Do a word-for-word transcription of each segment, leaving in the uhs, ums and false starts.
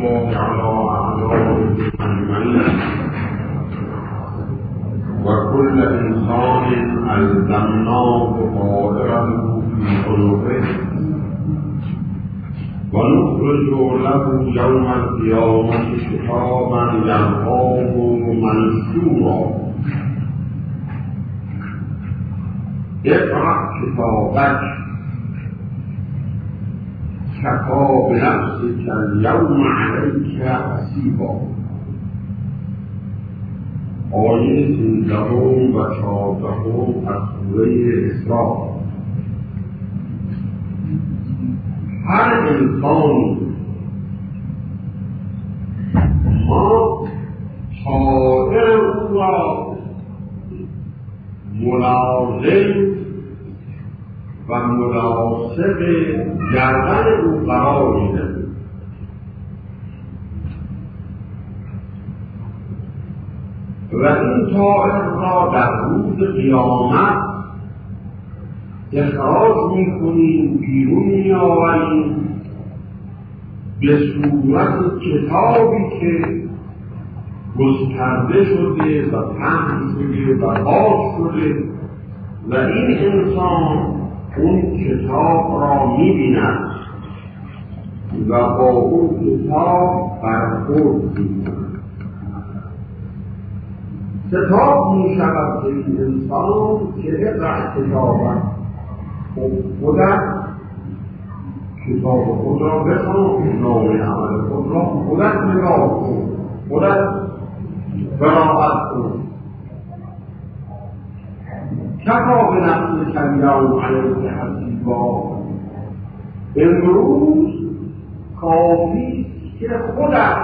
الله على أعدائهم أجمعين وكل إنسان ألزمناه طائره في عنقه ونخرج له يوم القيامة كتابا يلقاه منشورا اقرأ كتابك كفى بنفسك اليوم عليك حسیبا. آیه سیزدهم و چهاردهم از سوره اسراء. هر انسان ما طائر او را ملازم و مناسب گردن او قرار میدهیم و این طائر را در روز قیامت اخراج میکنیم، بیرون میآوریم به صورت کتابی که گسترده شده و پهن شده و باز شده و این انسان اون کتاب را می‌بیند و با اون کتاب برخورد می‌کند. کتاب می‌شود به این انسان که اقرأ کتابک، خودت کتاب خود را بخوان، نامه عمل خود را خودت نگاه کن، خودت قرائت کن. کفا به نفسک اليوم علیک حسیبا. امروز کافی که خودت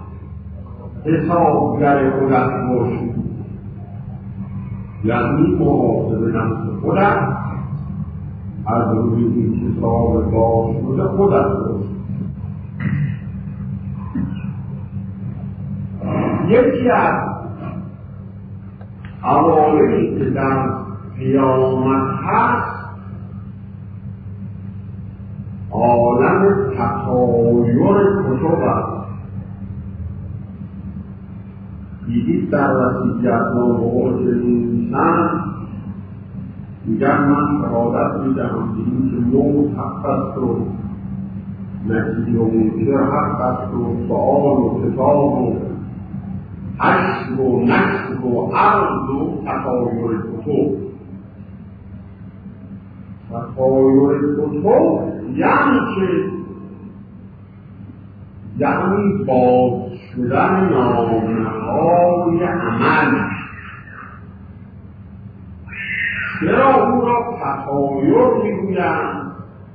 حسابگر خودت باشی، یعنی محاسب نفس خودت از روی این حساب باز شده خودت باشی. یکی از عواملی که در قیامت هست عالم تطایر کتب است. دیدید در وصیت‌نامه‌ها که می‌نویسند میگن من شهادت می‌دهم که این که موت حق است و نکیر و منکر حق است و سؤال و کتاب و حشر و نشر و عرض و تطایر کتب. تطایر کتب یعنی که یعنی باز شدن نامه‌های عمل. چرا او را تطایر میگویند؟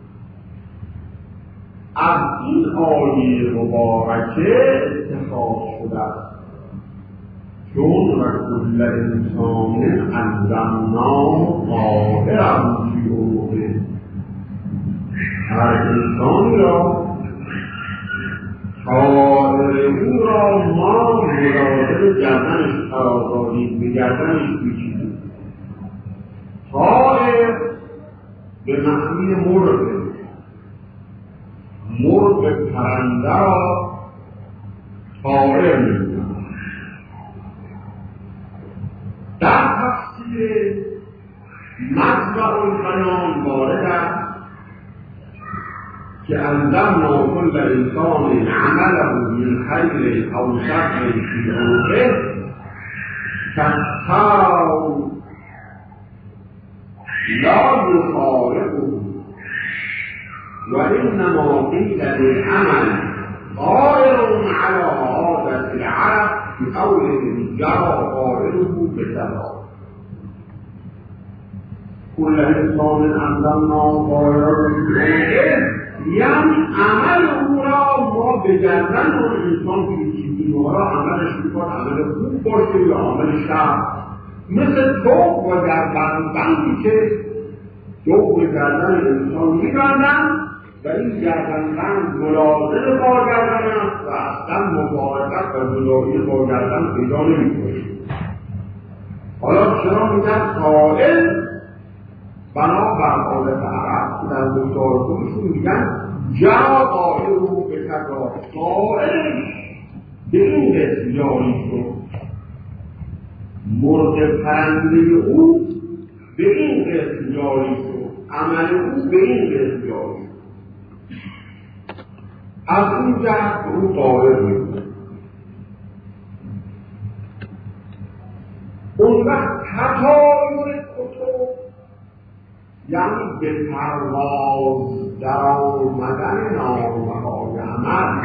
از این آیه مبارکه اتخاذ شده است، چون و کل انسان الزمناه طائره فی عنقه. هر انسانی را طائر او را ما ملازم گردنش قرار دادیم، به گردنش پیچیدیم. طائر به معنی مرغ، مرغ پرنده را طائر می‌گویند. در تفسیر مجمع البیان وارد است که الزمنا کل انسان عمله من خیر او شر فی عنقه کالطاو لا یفارقه و انما قیل للعمل طائر علی عادة العرب بقولهم جرى طائره بسبب. كل انسان انزلنا طائره فی عنقه یعنی عمل او را ما به گردن اون انسان پیچیدیم. حالا عملش می‌کند عمل خوب باشه یا عمل شر، مثل توق و گردنبندی که توق به گردن انسان می‌بندند و این گردنبند ملازم با گردن است و اصلا مفارقت و جدایی با گردن پیدا نمی‌کنه. حالا چرا میگن طائر؟ بنابر عادت عرب که در گفتار خودشون میگن جا طائر رو به کجا طائر به این قسم جاری شد، مرغ پرنده او به این قسم جاری شد، عمل او به این قسم جاری شد. از اون جهت او طائر می‌کنه. اون وقت تطایر کتب یعنی به پرواز در آمدن نامه‌های عمل،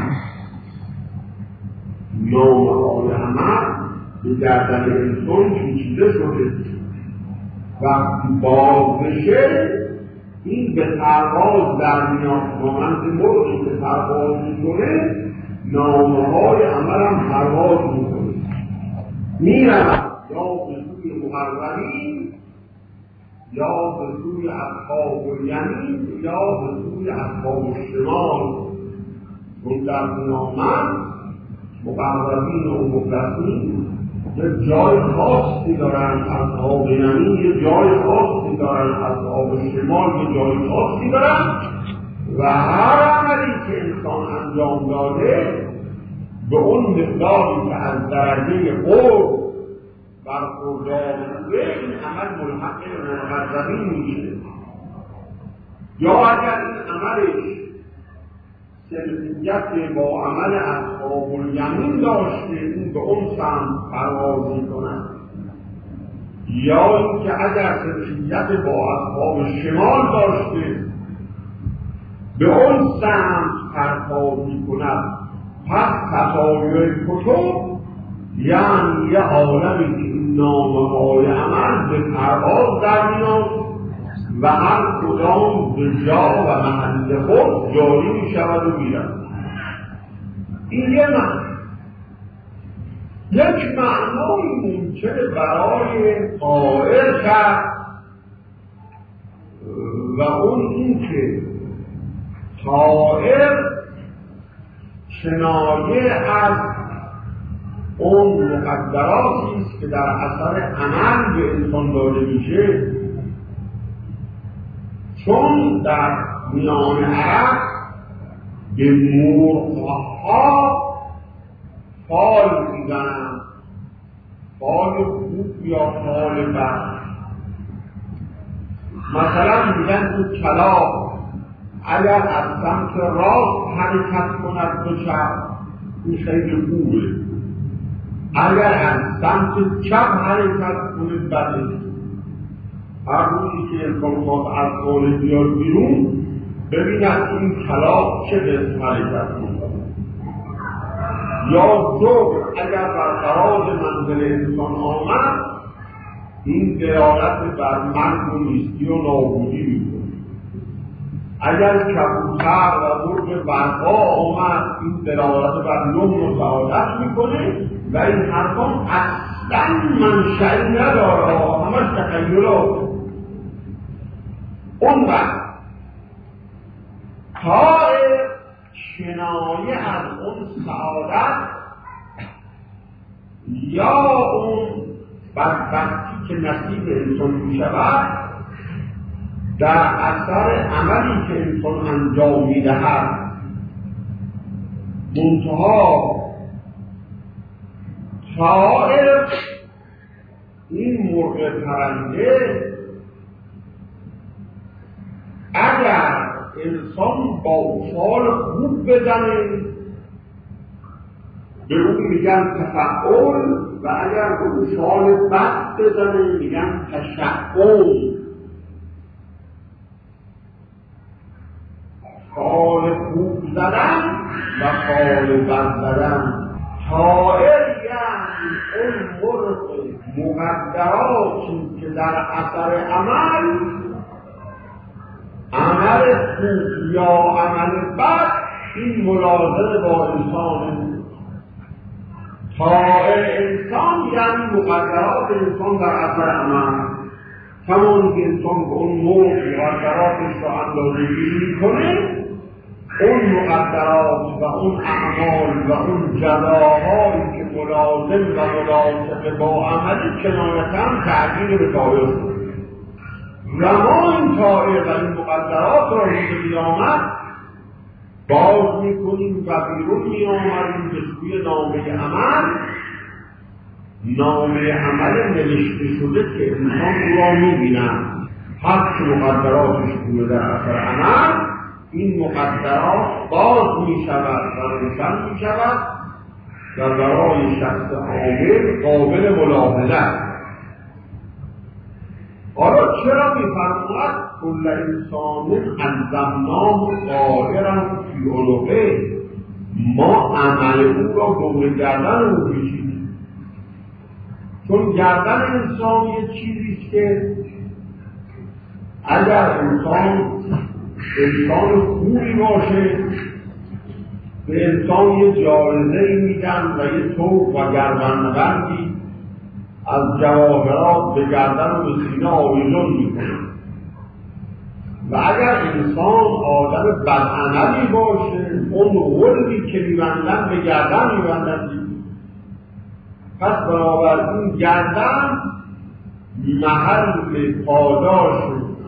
نامه‌های عمل به گردن انسان پیچیده شده، وقتی باز بشه این به پرواز در میاد، مانند مرغی که پرواز میکنه نامه‌های عمل هم پرواز میکنه، میرود یا به سوی مقربین یا به سوی اصحاب الیمین یا به سوی اصحاب الشمال. چون در میامد مقربین و مخلصین یه جای خاصی دارن، اصحاب الیمین یه جای خاصی دارن، اصحاب شمال یه جای خاصی دارن و هر عملی که انسان انجام داده به اون مقداری که از درجه قرب برخوردار بوده این عمل ملحق به مقربین میشه. یا اگر این عملش سلسیت با عمل اصحاب الیمین داشته این به اون سمت پرواز میکنن، یا اینکه اگر سلسیت با اصحاب شمال داشته به اون سمت پرواز میکند. پس تطایر کتب یعنی یه عالمی که این نامه‌های عمل به پرواز در میاد و هر کدام به جا و محل خود جاری می شود و میرد. این یه معنی. یک معنای ممکنه برای طائر کرد و اون این که طائر کنایه از اون مقدراتی است که در اثر عمل به انسان داده میشه. چون در میان عرب به مرغ‌ها فال میزنند، فال خوب یا فال بد. مثلا میگن تو کلاغ اگر از سمت راست حرکت کند به چپ این خیلی خوبه، اگر از سمت چپ حرکت کنه بده. هر روزی که انسان خواست از خانه بیاد بیرون ببیند این کلاغ چه قسم حرکت میکنه. یا زور اگر بر فراز منزل انسان آمد این دلالت بر مرگ و نیستی و نابودی میکنه. اگر کبوتر و مرغ برقا آمد این دلالت بر نوم و سعادت میکنه و این حرفان اصلا منشأی نداره، همش تخیلات. اون وقت طائر کنایه از اون سعادت یا اون بدبختی که نصیب انسان می شود در اثر عملی که انسان انجام می دهد. منتها طائر این مرغ پرنده اگر انسان با فال خوب بزنه به اون میگن تفعول و اگر به اون فال بد بزنه میگن تشعول. فال خوب زدن و فال بد زدن. طائر یعنی اون مرغ مقدراتی که در اثر عمل عمل خوب یا عمل بد این ملازم با انسان. طائر انسان یعنی مقدرات انسان در اثر عمل. همون که انسان به اون مرغ مقدراتش را اندازه‌گیری میکنه اون مقدرات و اون اعمال و اون جزاهایی که ملازم و ملاصق با عمل کنایتاً تغییر به طائر شد. و ما این طائر و این مقدرات را روز قیامت باز میکنیم و بیرون میآمدیم به سوی نامه عمل. نامه عمل نوشته شده که انسان او را میبینند، هر که مقدراتش بوده در اثر عمل، این مقدرات باز میشود و روشن میشود و برای شخص عامل قابل ملاحظه. حالا چرا میفرماید کل انسان الزمناه طائرا فی عنقه؟ ما عمل او را دور گردن او کشیدیم، چون گردن انسان یه چیزیست که اگر انسان انسان خوبی باشه به انسان یه جایزه‌ای میدن و یه طوق و گردنبندی از جواهرات به گردن و به سینه آویزون میکنن. و اگر انسان آدم بدعملی باشه اون غلبی که میبندن به گردن میبندن. پس بنابراین گردن محل پاداش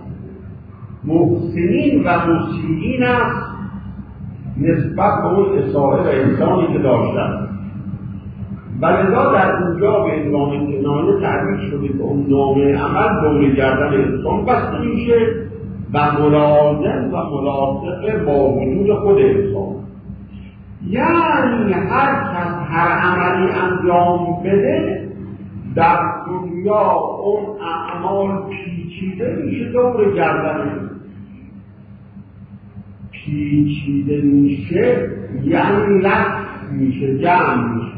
محسنین و مسیئین است نسبت به اون اسائل انسانی که داشتن. ولذا در اونجا به عنوان کنایه تعبیر شده که اون نامه عمل دور گردن انسان بسته میشه و ملازم و ملاصق با وجود خود انسان. یعنی هر کس هر عملی انجام بده در دنیا اون اعمال پیچیده میشه دور گردن. پیچیده میشه یعنی لفت میشه، جمع میشه.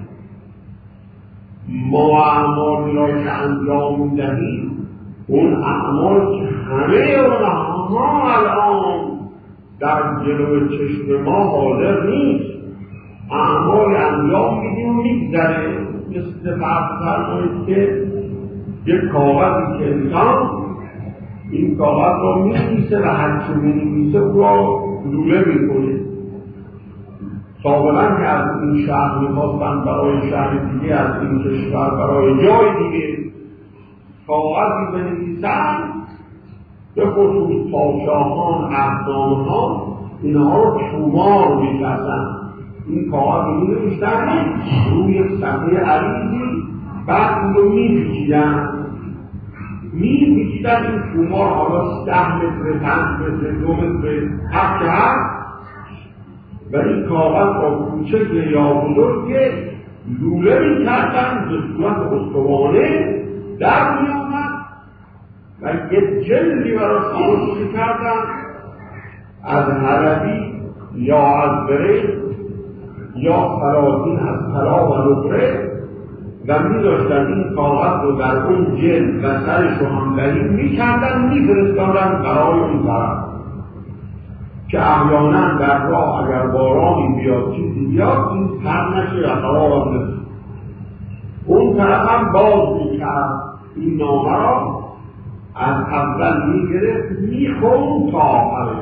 ما اعمال را که انجام میدهیم اون اعمال که همه اونها الان در جلو چشم ما حاضر نیست، اعمال انجام میدیم و میگذره. مثل فرض فرمایید که یک کاغذی که انسان این کاغذ را می‌نویسه و هرچه می‌نویسه او را لوله می‌کنه. سابقا که از این شهر می‌خواستن برای شهر دیگه، از این کشور برای جای دیگه کاغذی بنویسن، به خصوص پادشاهان، احزام‌ها اینها رو تومار می‌کردن. این کاغذ رو می‌نوشتن روی یک صفحه عریضی، بعد اون رو می‌پیچیدن می‌پیچیدن این تومار حالا ده متر، پنج متر، دو متر هر که هست و این کاغذ را کوچک یا بزرگ لوله می‌کردن به صورت استوانه در می‌آمد و یک جلدی براش درست می‌کردن از حلبی یا از برنج یا فراغین از طلا و نقره و می‌داشتن این کاغذ رو در اون جلد و سرش رو هم دلیل می‌کردن می‌فرستادن برای اون طرف که احیانا در راه اگر بارانی بیاد چیزی بیاد این پر نشه و خراب نشه. اون طرف هم باز می‌کرد این نامه را از اول می‌گرفت می‌خوند تا آخر.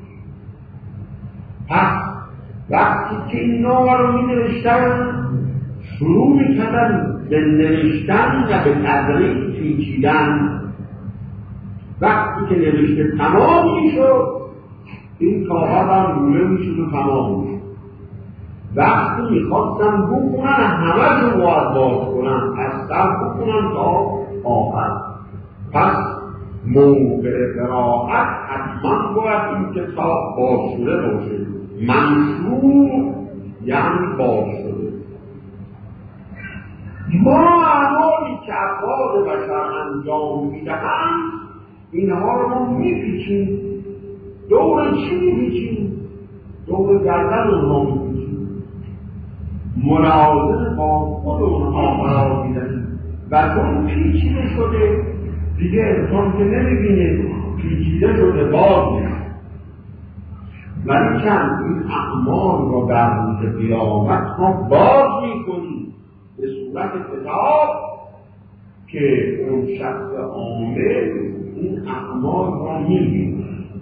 پس وقتی که این نامه رو می‌نوشتن شروع می‌کردن به نوشتن و به تدریج پیچیدن. وقتی که نوشته تمام می‌شد این کاغذ هم لوله میشد و تمام میشد. وقتی میخواستن بکنن همه رو باید باز کنن، از سر بکنن تا آخر. پس موقع قرائت حتما باید این کتاب باز شده باشه. منشور یعنی باز شده. ما اعمالی که افراد بشر انجام میدهند اینها رو ما میپیچیم. دور چی میپیچیم؟ دور گردن اونها میپیچیم، ملازم با خود اونها قرار میدهیم و چون پیچیده شده دیگه انسان که نمیبینه پیچیده شده باز میشه. ولی چند این اعمال را در روز قیامت ما باز میکنیم به صورت کتاب که اون شخص عامل این اعمال را میبینه.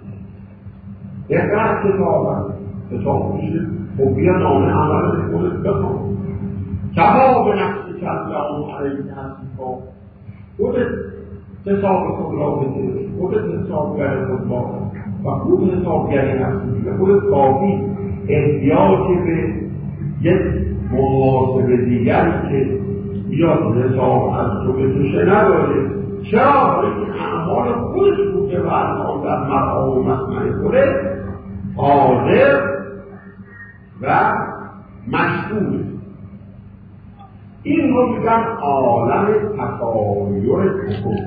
اقرأ کتابم کتاب میشه خب بیا نامه عمل خودت بخون. کفا به نفس کلام علیه حسیبا، خودت حساب خود را بده، خودت حسابگر خود باش و خود حسابگری هستی به خودت کافی. احتیاج به یک محاسبه دیگری که بیاد حساب از تو به توشه نداره. چرا؟ برای که اعمال خودش بوده و الان در مقام و مسمع خودش حاضر و مشغول. این رو میگن عالم تفایر کتب.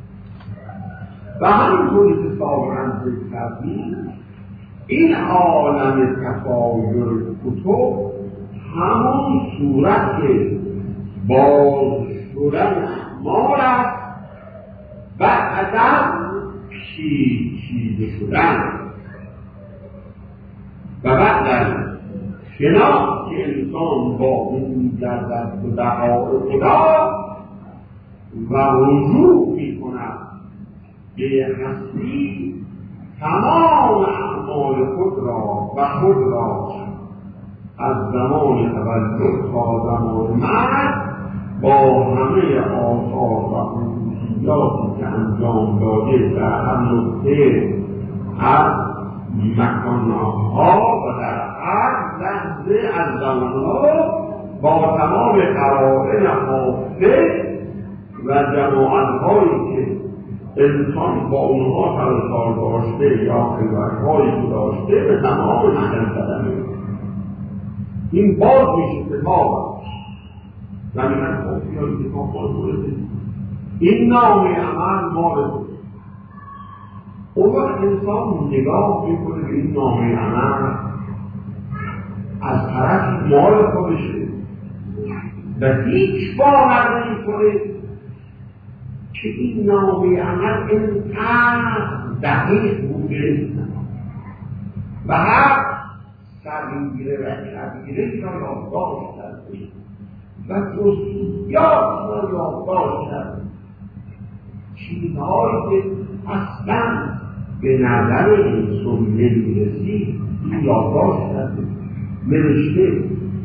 و همینطوری که سابقا ذکر کردیم این عالم تفایر کتب همون صورت باز شدن اعمال است و عدم پیچیده شدن و بعد در شناخت که انسان با اون می‌گردد به بقای خدا و رجوع می‌کند به هستی، تمام اعمال خود را و خود را از زمان تولد تا زمان مرگ با همه آثار و خصوصیاتی که انجام داده در هر نقطه از مکانها و در هر لحظه از زمانها با تمام قرائن حافظ و جماعت‌هایی که انسان با اونها سرکار داشته یا خلوت‌هایی که داشته به تمام محل زدنه. این باز میشه کتاب زمینت خوفیایی کتاب باز بوده. این نامی عمل مال بود. اون وقت انسان نگاه میکنه به این نامی عمل از طرف مال خودشه و هیچ باور نمیکنه که این نامی عمل اینقدر دقیق بوده و هر صغیره و کبیره را یادداشت کرده و جزئیات را یادداشت کرده، چیزهایی که اصلا به نظر انسان نمی‌رسید یادداشت کرده، نوشته.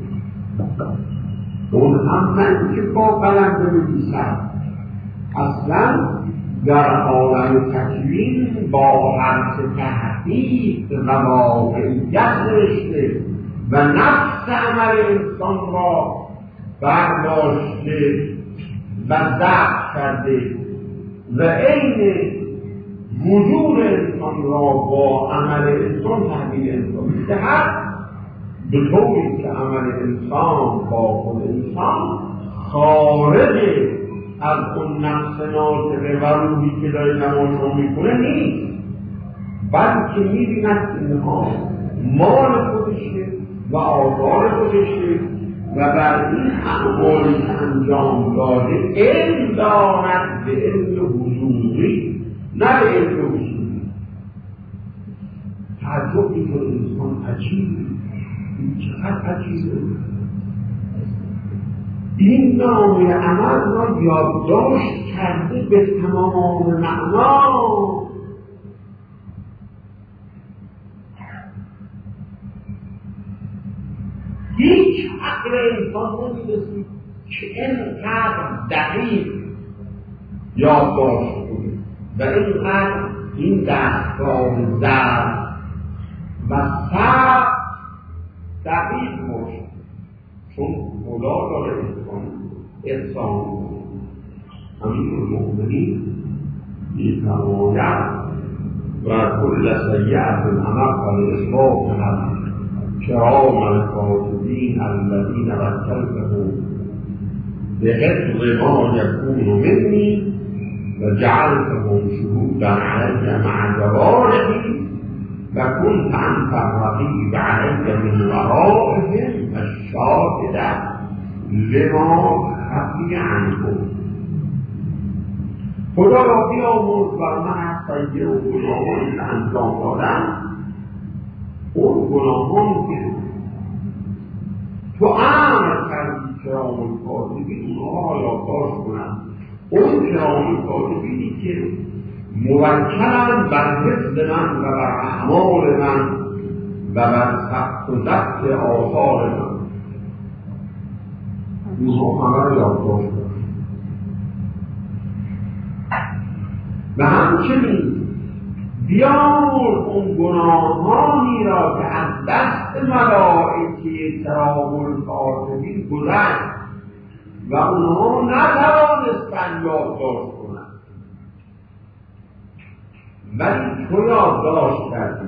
اون هم من که با قلم بنویسم اصلا در عالم تکوین با حرف تحقیق و واقعیت نوشته و نفس عمل انسان را برداشته و ضبط کرده و عین وجود انسان را با عمل انسان تحلیل انسان می‌دهد، به طوری که عمل انسان با خود انسان خارج از اون نفس ناطقه و روحی که داره تماشا میکنه نیست، بلکه میبیند اینها مال خودشه و آثار خودشه و بر این اعمالی که انجام داده علم دارد به علم حضوری نه به علم حضوری. تعجب میکنه انسان عجیبه، این چقدر عجیبه. این نام عمل را یادداشت کرده به تمام معنا. هیچ عقل انسان نمی‌رسید که اینقدر دقیق یادداشت کنه و اینقدر این دستگاه ضبط و ثبت دقیق باشه، چون خدا داره انسان انسان امیر المؤمنین بی‌تمایز و کل سیئت العمل فالاصلاح کرام الکاتبین الذین وکلتهم بحفظ ما یکون منی و جعلتهم شهودا علی مع جوارحی و كنت انت الرقیب علی من ورائهم الشاهد لما خفی عنهم. خدا را بیامرز بر من از سیئه و گناهانی که انجام دادم، اون گناهانی که تو امر کردی کرام الکاتبین اونها را یادداشت کنم، اون کرام الکاتبینی که موکلند بر حفظ من و بر اعمال من و بر ثبت و ضبط آثار من، اونها همه را یادداشت کنم. و همچنین بیامرز اون گناهانی را که از دست ملائکه کرام الکاتبین گذشت و اونها نتوانستند یادداشت کنند، ولی تو یادداشت کردی.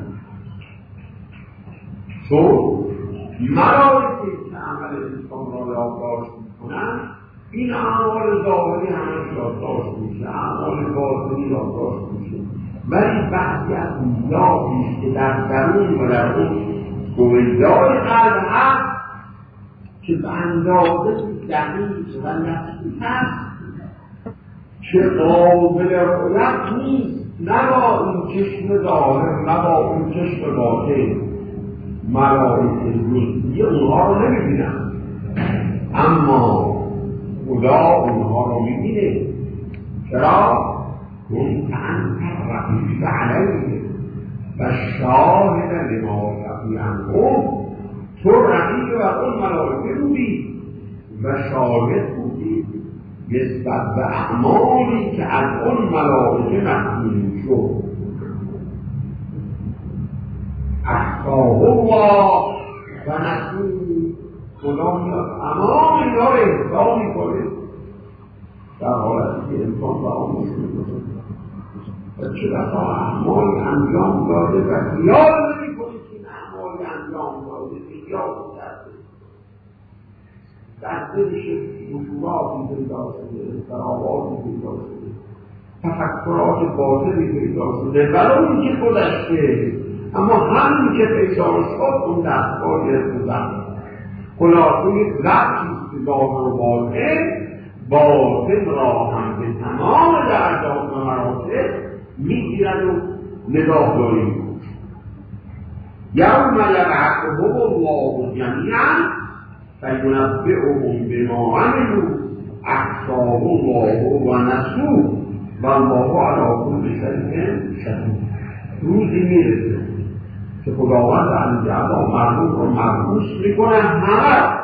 چون ملائکه که عمل انسان را یادداشت میکنند، این اعمال ظاهری همش یادداشت میشه، اعمال باطنی یادداشت میشه، ولی بعضی از میلادیست که در درون و در اون گویدای قلب هست که به اندازه دقیق و نفسی هست که قابل رؤیت نیست، نه با این چشم ظاهر نه با اون چشم باطن. ملائکه جزئی اونها رو نمیبینن، اما خدا اونها رو میبینه. چرا؟ كنت أنت الرقيب عليه والشاهد لما يقضي عنهم. تو رقیب و اون ملائکه بودی و شاهد بودی نسبت به اعمالی که از اون ملائکه مسئول شد. احصاه الله و نسوه. خدا میاد تمام اینا رو احصا میکنه در حالتی که انسان با آن میکنه و چه دفعه اعمال انجام داده و خیال نمی کنه که این اعمال انجام داده خیال کرده در دلش مشوراتی پیدا شده، اضطراباتی پیدا شده، تفکرات باطلی پیدا شده، برای این که گذشته، اما همین که پیدا شد اون دستگاه گذشت. خلاصه گذشت چیز که ظاهر و باطن باطن را هم به تمام درجات و مراتب میگیرد و نگاه داریم. یوم یبعثهم الله جمیعا فینبئهم بما عملوا احصاه الله و نسوه والله علی کل شیء شهید. روزی میرسه که خداوند عزوجل مردم رو مبعوث میکنه، همه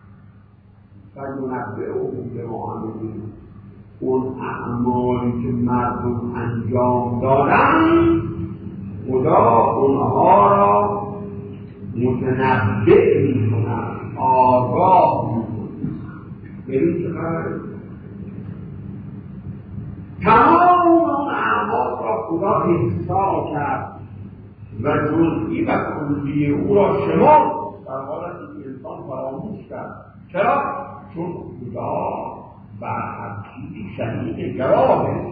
فینبئهم بما عملوا، اون اعمالی که مردم انجام دادن خدا اونها را متنبع میکنن، آگاه میکنن. یعنی چقدر تمام اون اعمال را خدا احصا کرد و جزئی و کلی او را شمرد در حالتی که انسان فراموش کرد. چرا؟ چون خدا بر هر چیزی شهید گواهه.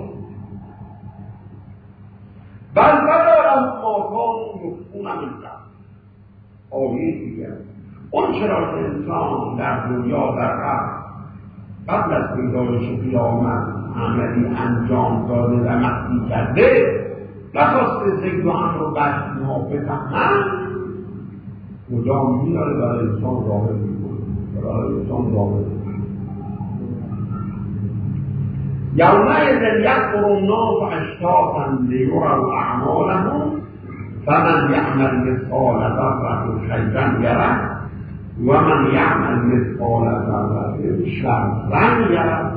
بل ندارم ما کانوا یخفون من قبل. آیه دیگر اون چرا که انسان در دنیا در قبل قبل از پیدایش قیامت عملی انجام داده و مخفی کرده، نخواسته ذکر و امر رو بر اینها بفهمن، خدا میاره برای انسان ظاهر میکنه، برای انسان ظاهر میکنه. یومئذ یحضر الناس اشتاتا لیروا اعمالهم فمن یعمل مثقال ذرة خیرا یره و من یعمل مثقال ذرة شرا یره.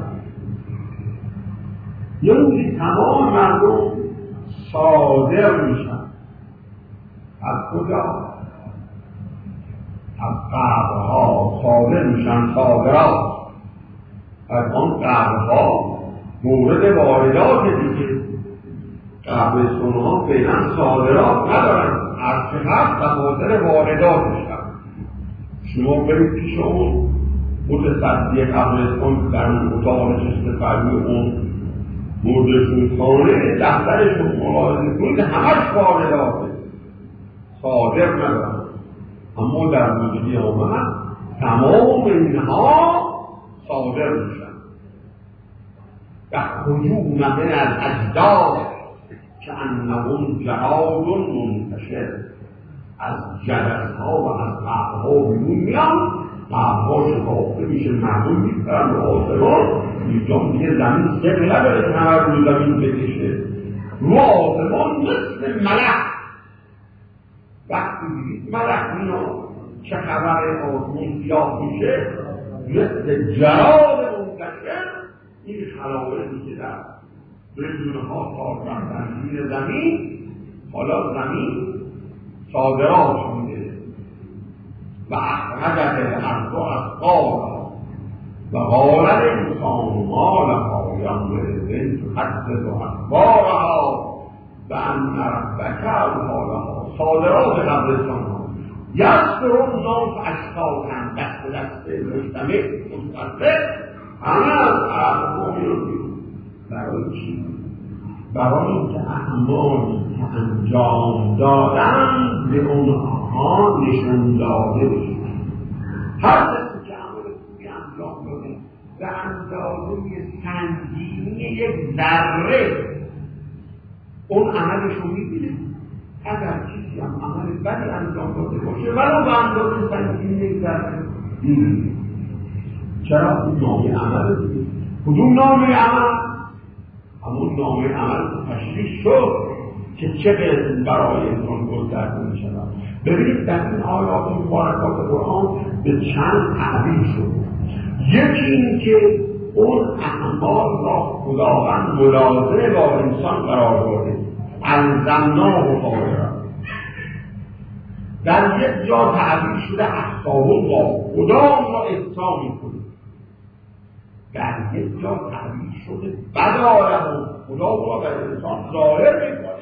یه روزی تمام مردم صادر میشن. از کجا؟ از قبرها صادر میشن. صادرات از آن قبرها مورد واردات دیگه. قبرستان‌ها فعلا صادرات ندارن، از چه هست و مورد وارداتش هست. شما برید پیش اون متصدی قبرستان در اون اتاق نشسته فرمی اون مردشون خانه دفترشون ملاحظه کنید همش وارداته، صادر ندارن. اما در روز قیامت تمام اینها صادر میشن. یخرجون من الاجداث کأنهم جراد منتشر. از جلسها و از قبرها بیرون میان، قبرها شکافته میشه، مردم میپرن به آسمان. اینجا دیگه زمین سقل نداره که همه رو زمین بکشه، رو آسمان مثل ملک. وقتی دیدید ملک اینا چه خبر آسمان سیاه میشه مثل جراد منتشر. این خلایقی که در بدونها کار رفتن زیر زمین حالا زمین صادرات میده و اخرجت الارض اثقالها و قال الانسان ما لها یومئذ تحدث اخبارها و ان ربک اوحی لها. صادرات قبرستان ها یذکر الناس اشتاتا، دست دست مجتمع مستقل همه از اعمال رو بیرون. برای چی؟ برای اینکه اعمالی که انجام دادن به اونها نشون داده بشه. هر کسی که عمل خوبی انجام داده به اندازه سنگینی یک ذره اون عملش رو میبینه. اگر کسی هم عمل بدی انجام داده باشه ولو به اندازه سنگینی یک ذره میبینه. چرا؟ این نامه عمل دیگه. کدوم نامه عمل؟ همون نامه عمل تشریح شد که چه قسم برای انسان گسترده می شود. ببینید در این آیات مبارکات قرآن به چند تعبیر شد. یکی این که اون اعمال را خداوند ملازم با انسان قرار داده، الزمناه طاهرا. در یک جا تعبیر شده احکام الله، خدا را احسان می‌کنه. در یک جا تعبیر شده بدارم خدا را به انسان ظاهر میکنه.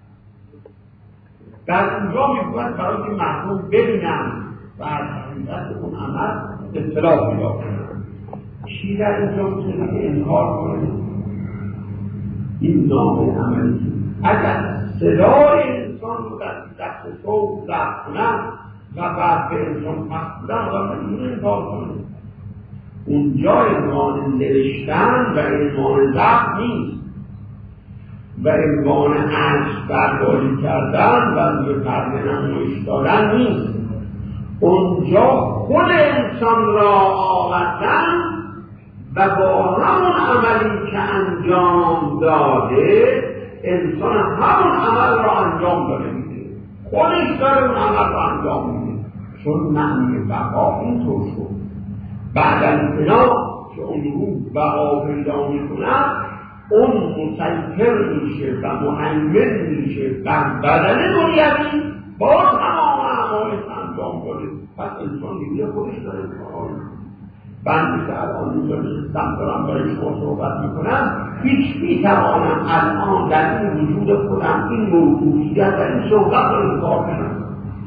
در اونجا میگوید برای که مردم ببینن و از حقیقت اون عمل اطلاع پیدا کنن. چی در اینجا میتونه که انکار کنه؟ این نام عملی اگر صدای انسان رو در دست صوت ضبط کنن و بعد به انسان پس بدن و میتونه انکار کنه. اونجا عنوان نوشتن و عنوان ضبط نیست و عنوان عکس برداری کردن و روی پرده نمایش دادن نیست. اونجا خود انسان را آوردن و با همون عملی که انجام داده انسان همون عمل را انجام داده میده، خودش داره اون عمل را انجام میده. چون معنی بقا اینطور شد. بعد از بنا که اون روح بقا پیدا میکنن اون مسیطر میشه و مهیمن میشه بر بدن دنیوی با تمام اعمالش انجام داده. پس انسان دیگه خودش داره کار بندی که الان اینجا نشستم دارم برای شما صحبت میکنم، هیچ میتوانم الان در این وجود خودم این موجودیت و این صحبت رو انکار کنم.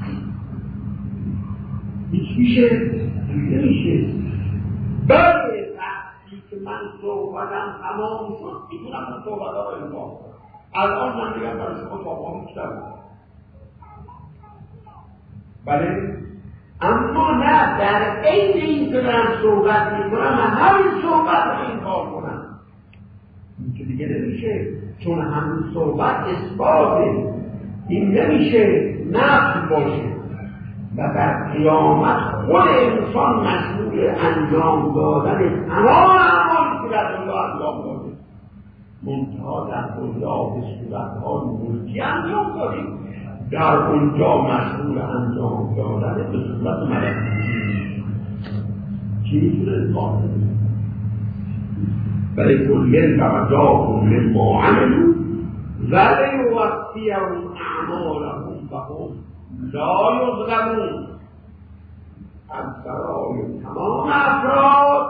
هیچ میشه نمیشه. بله وقتی که من صحبتم تمام شد میتونم اون صحبت ها رو انجام کنم. الان من دیگر برای شما تمام شدم. بله اما نه در عین این که دارم صحبت میکنم و همین صحبت رو انکار کنم این که دیگه نمیشه. چون همین صحبت اثباته، این نمیشه نفی باشه. و در قیامت خود انسان مسئول انجام دادن تمام اعمالی که در دنیا انجام داده، منتها در دنیا به صورت‌های ملکی انجام دادیم، در اونجا مسئول انجام دادن به صورت ملکی. چی میتونه انجام داده؟ برای کل درجات مما عملوا ولیوفیهم اعمالهم وهم لا یظلمون. از برای تمام افراد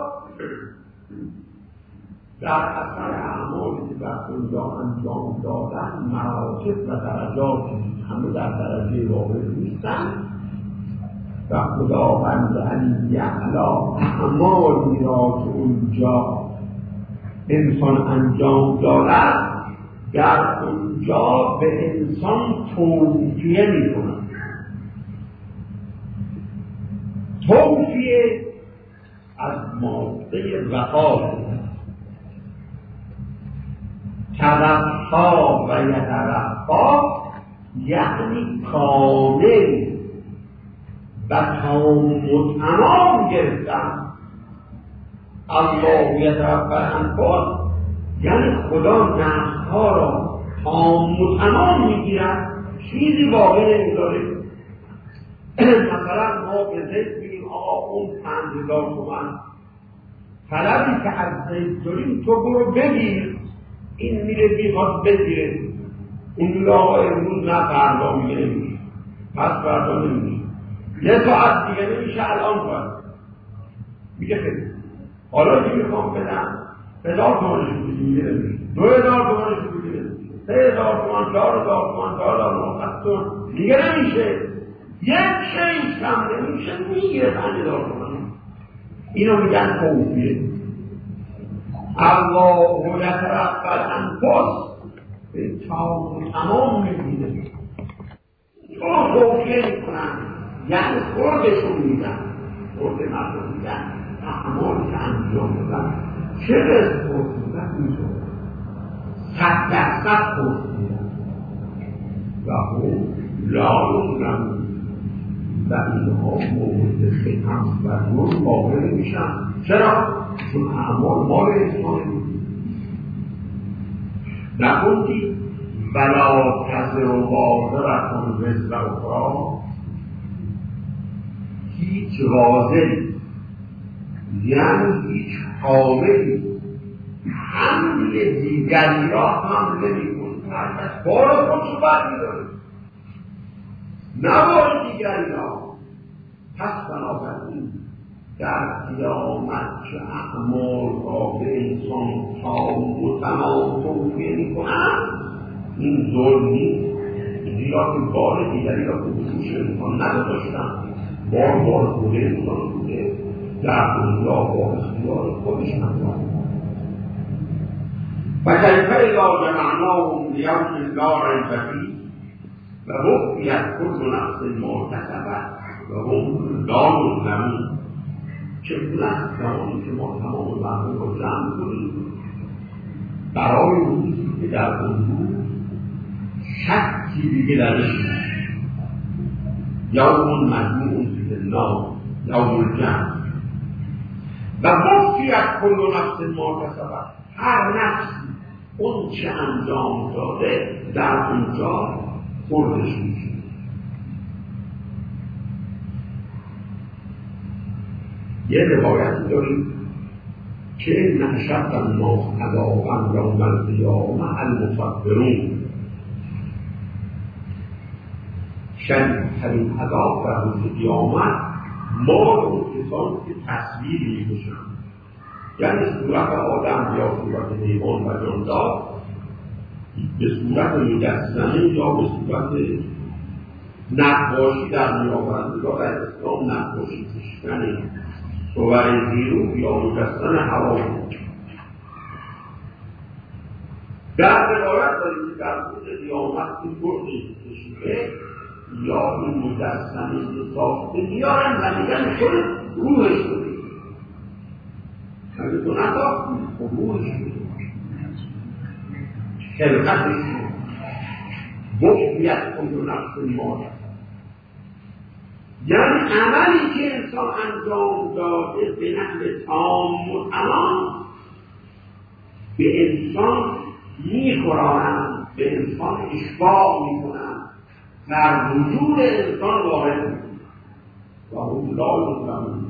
در اثر اعمالی که در دنیا انجام دادن مراتب و درجات همه در درجه واحد نیستن و خداوند علی اعلی اعمالی را که اونجا انسان انجام دارد در اونجا به انسان توفیه میکنه. توفیه از ماده وفا، توفا و یتوفا یعنی کامل و تمام و تمام گرفتن. الله یتوفا الانفس یعنی خدا نفسها را تمام و تمام میگیرد، چیزی باقی نمیذاره. مثلا ما به زید میگیم آقا اون پنج هزار تومن طلبی که از زید داریم تو برو بگیر، این میره میخواد بگیره، اون میگه آقا امروز نه فردا، میگه نمیشه، پس فردا نمیشه، یه ساعت دیگه نمیشه، الان باید. میگه خیلی حالا که میخوام بدم هزار تومنش بودی، میگه نمیشه، دو هزار تومنش بودی نمیشه، سه هزار تومن، چهار هزار تومن، چهار هزار تومن، تومن، میگه نمیشه، یک شیش کم نمیشه، میگه پنج هزار تومن. اینو میگن توفیه. الله یترقب الانفس به تمام میگیره، چون توفیه میکنن یعنی خودشون میدن، خود مردم میدن اعمال که انجام دادن چه رزق خورد میدن، صد درصد خورد میدن و اون لایم و اینها مورد ستم و ظلم واقع نمیشن. چرا؟ چون اعمال مال انسان نکندی ولا تزر و وازرة وزر اخری، هیچ وازری یعنی هیچ حاملی حمل دیگری را حمل نمی‌کند، هر کس بار خودشو برمی‌داره نبار دیگری را. پس بنابراین در قیامت که اعمال را به انسان تام و تمام توفیه می‌کنند این ظلم نیست، زیرا که بار دیگری را به دوش انسان نگذاشتند، بار بار خود انسان بوده، در دنیا با اختیار خودش انجام و کیف اذا جمعناهم لیوم لا ریب فیه و وفیت کل نفس ما کسبت و هم لا یظلمون. چگونه است زمانی که ما تمام مردم را جمع کنیم برای روزی که در اون روز شکی دیگه درش نیست، یوم مجموع للنار یوم الجمع و وفیت کل نفس ما کسبت، هر نفسی اون چه انجام داده در اونجا خوردش میشه. یه روایتی داریم که نشد الناس عذابا یوم القیامة المصبرون، شدیدترین عذاب در روز قیامت ما اون کسانی که تصویر میکشن، یعنی صورت آدم یا صورت حیوان و جاندار به صورت مجسمه یا به صورت نقاشی در میآورند. در اسلام نقاشی کشیدن صور زیرو یا مجسمه حرام. در روایت داریم که در روز قیامت این گرگی کشیده یا این مجسمه ساخته میارن و میگن خود روحش شده، اگه تو نساختی خود روحش شده، خلقتش شده، وفیت کل نفس ما کسبت. یعنی عملی که انسان انجام داده به نحو تام و تمام به انسان میخورانند، به انسان اشباع میکنند، در وجود انسان وارد میکنند و هم لا یظلمون.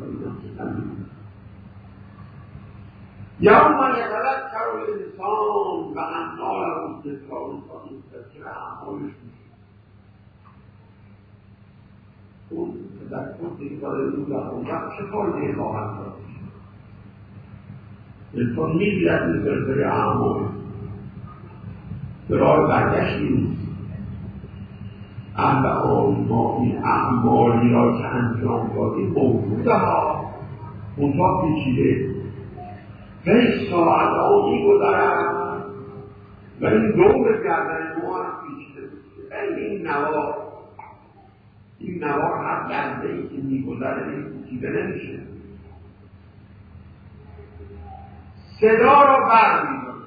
یوم یتذکر الانسان و انی له الذکری و مستذکر اعمالش میشه. اون تذکر دیگه داره روز اون وقت چه فایده خواهد داشت؟ انسان میگیرد این سلسله اعمال به راه برگشتی نیست. اما ما این اعمالی را که انجام دادیم موجوده ها منطقه پیچیده هیچ ساعت ها می گذرد و این دور گردن ما هم پیچیده بسید. این نوار این نوار هر لحظه ای که می گذرد این پیچیده نمیشه. صدا را بر می داره،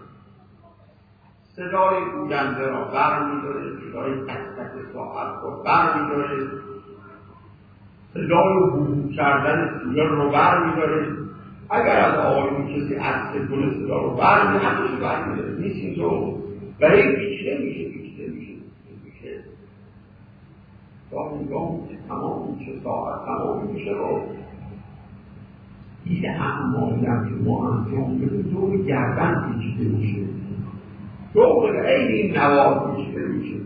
صدای گوینده را بر می داره، صدای تک تک ساعت را بر می داره، صدای بو کردن سویل را بر می داره. اگر از آقایون کسی عکس گل صدا رو بر می همه رو بر می داره، نیست این تو برای پیچیده میشه پیچیده میشه میشه تا اونگاه که تمام میشه ساعت تمام میشه رو این اعمالی هم که ما انجام بده دور گردن پیچیده میشه. شغل غیر این نوار میشه میشه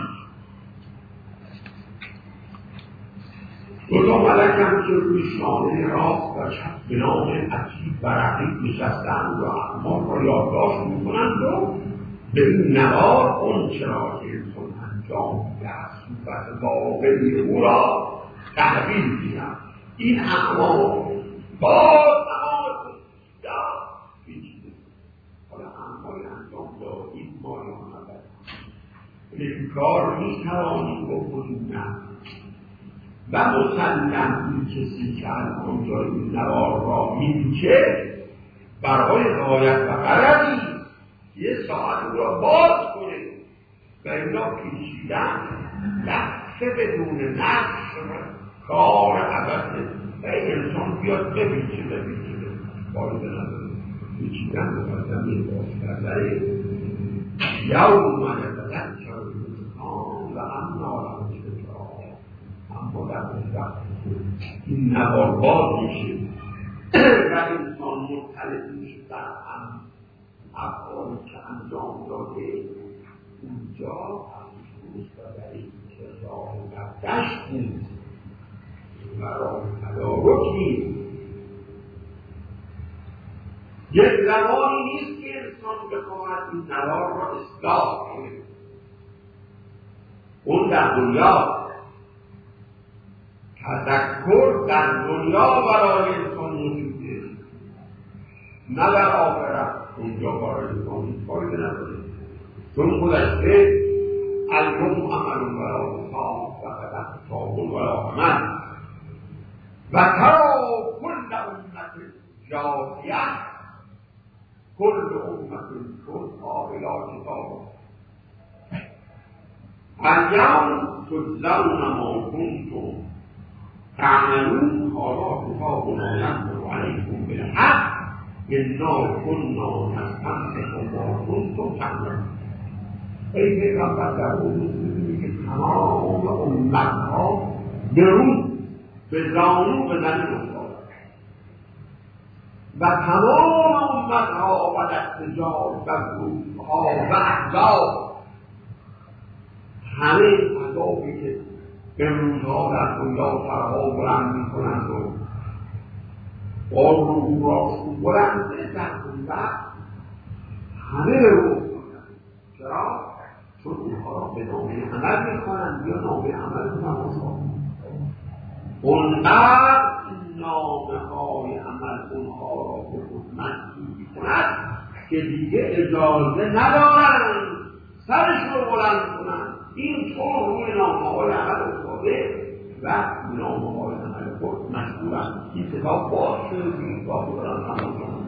دو تا ملک هم که روی شانه راست و چپ به نام عجیب و رقیب نشستند و اعمال را یادداشت میکنند و به این نوار اون چرا که انسان انجام میده صورت واقعی او را تحویل میدن. این اعمال باز اعمال یا پیچیده حالا اعمال انجام دادیم ما یا نبرد این کار میتوانیم بکنیم نه و مسلم این کسی که آنجا این نوار را میپیچه برای غایت و غرضی یه ساعت او را باز کنه و اینا پیچیدن لحظه بدون نقش کار عبده و انسان بیاد بپیچه بپیچه باید نداره پیچیدن مقدمی باز کردن یوم یتذکر الانسان و اما له الذکری اما در وقت این نوار باز میشه و انسان مطلع میشه در هم افعالی که انجام داده اونجا افسوس و در این که راه بردشت نیست و راه تدارک نیست. یک زمانی نیست که انسان بخواهد این نوار را اصلاح کنه اون در دنیا تذکر در دنیا برای انسان موجوده نه در آخرت اونجا برای انسان فایده نداره چون خودش به الیم عمل ولا حساب و قد حساب ولا عمل و ترا کل امت جاثیه کل امت تدعی الی کتاب اليوم تجزون ما کنتم تعملون حالا کتابنا ینطق علیکم بالحق انا کنا نستنسخ ما کنتم تعملون. ای پیغمبر در اون می‌بینی که تمام امت‌ها به رو به زانو به زمین افتادند و تمام امت‌ها و دستجار و گروه‌ها و احزاب همه احزابی که امروزها در دنیا سرها بلند می‌کنند و با رو را بلنده در دنیا همه به رو افتادند. چرا؟ چون اونها را به نامه عمل می‌کنند یا نامه عمل می‌کنند اونقدر نامه‌های عمل اونها را به خود منسوب می‌کند که دیگه اجازه ندارند سرش رو بلند کنند. این طور روی نامه‌های عمل افتاده و نامه‌های عمل خود مشغولند. این کتاب باز شده این کتاب دارن عمل کنند.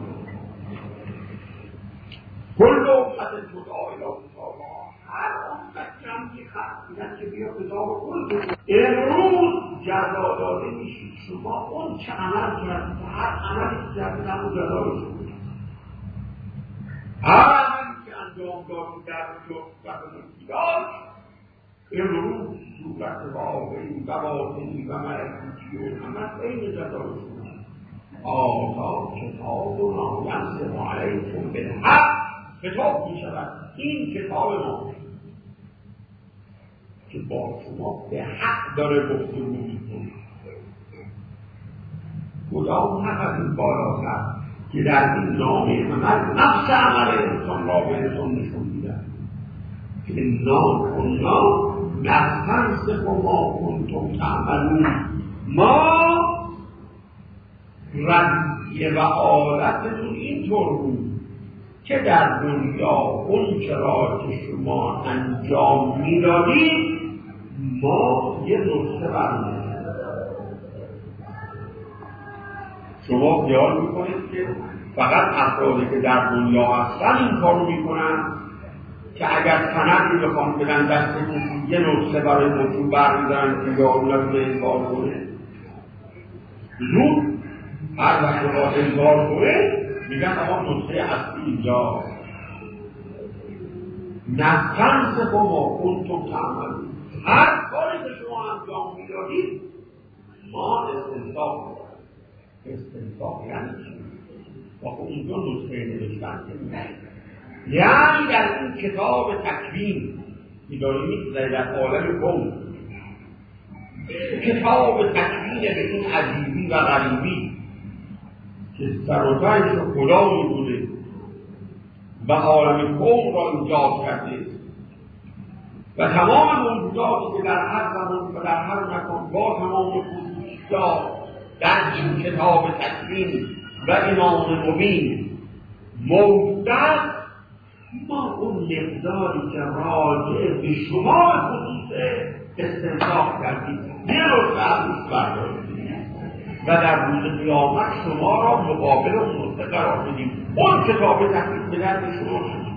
کل امت تدعی الی کتابها هر امتی هم که خط میدن که بیا کتاب خود امروز جزا داده میشید شما اون چه عمل کردید هر عملی که کردید هم جزا بشید هر عملی که انجام دادید در جفتتون داشت امروز صورت واقعی و باطنی و ملکوتی و همه این جزا بشید آتا کتابنا ینطق علیکم بالحق کتاب می شود این کتاب ما که با شما به حق داره گفتگو می‌کنه. کدام حق از این بالاتر که در این نامه عمل نفس عمل انسان را به انسان نشون میدن که انا کنا نستنسخ ما کنتم تعملون ما رویه و عادتتون اینطور بود که در دنیا اون چرا که شما انجام میدادید ما یه نسخه برمونید. شما خیال میکنید که فقط افرادی که در دنیا هستن این کارو میکنن که اگر سندی بخوام بدن دستتون یه نسخه برای موضوع برمیدارن که یارونتون انکار کنه زود هر وقت با انکار کنه میگن اما نسخه اصلی اینجا نستنسخ ما کنتم تعملون هر کاری که شما انجام میدادید ما استنساخ می‌کنیم. استنساخ یعنی چی؟ واقعا اونجا نسخه نوشتن که نه یعنی در این کتاب تکوین که داریم می‌گذره در عالم کون، کتاب تکوین به این عجیبی و غریبی که سر و تهش خدایی بوده و عالم کون را ایجاد کرده و تمام موجوداتی که در هر زمان و در هر مکان با تمام خصوصیات در این کتاب تکوین و ایمان مبین موجود است، ما اون مقداری که راجع به شما خصوص استنساخ کردیم یه رو تعریف برداشتیم و در روز قیامت شما را مقابل و مصدق قرار بدیم. اون کتاب تکوین به درد شما شد.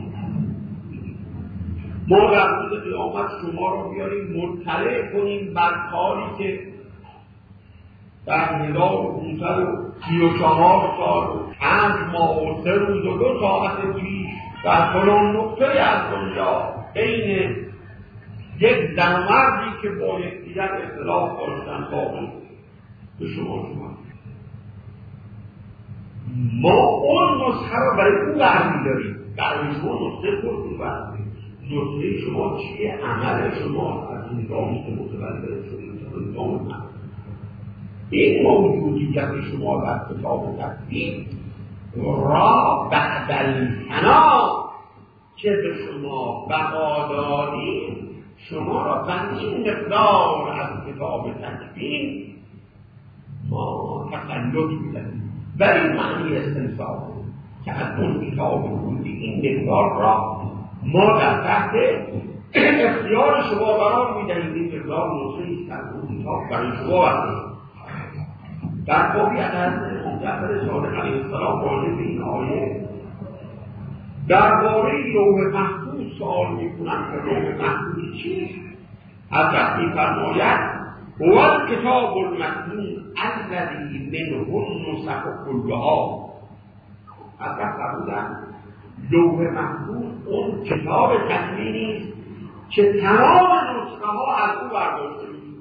ما در روز قیامت شما را بیاریم مطلع کنیم بر کاری که در هزار و پانصد و سی و چهار سال و پنج ماه و سه روز و دو ساعت پیش در فلان نقطه از دنیا بین یک زن و مردی که با یکدیگر اختلاف داشتن واقع به شما شما ما اون نسخه را برای اون برمی‌داریم، برای شما نسخه خودتون برمی‌داریم. نسخه شما چیه؟ عمل شما از نظامی که متولد شده نظام عمل. این موجودیت شما در کتاب تکوین را بعد الفنا که به شما بقا دادیم، شما را به این مقدار از کتاب تکوین ما تقلد می‌دهیم. برای معنی استنساخ که از اون کتاب کلی این مقدار را ما در تحت اختیار شما قرار می‌دهیم. این مقدار نسخه‌ای از اون کتاب برای شما برداشت. در بابی از جعفر صادق علیه السلام واجب این آیه درباره لوح محفوظ سوال می‌کنند که لوح محفوظ چیست؟ حضرت می‌فرماید هو الکتاب المکنون الذی منه النسخ کلها. حضرت فرمودند لوح محفوظ اون کتاب تکوینی است که تمام نسخه ها از او برداشته می‌شود.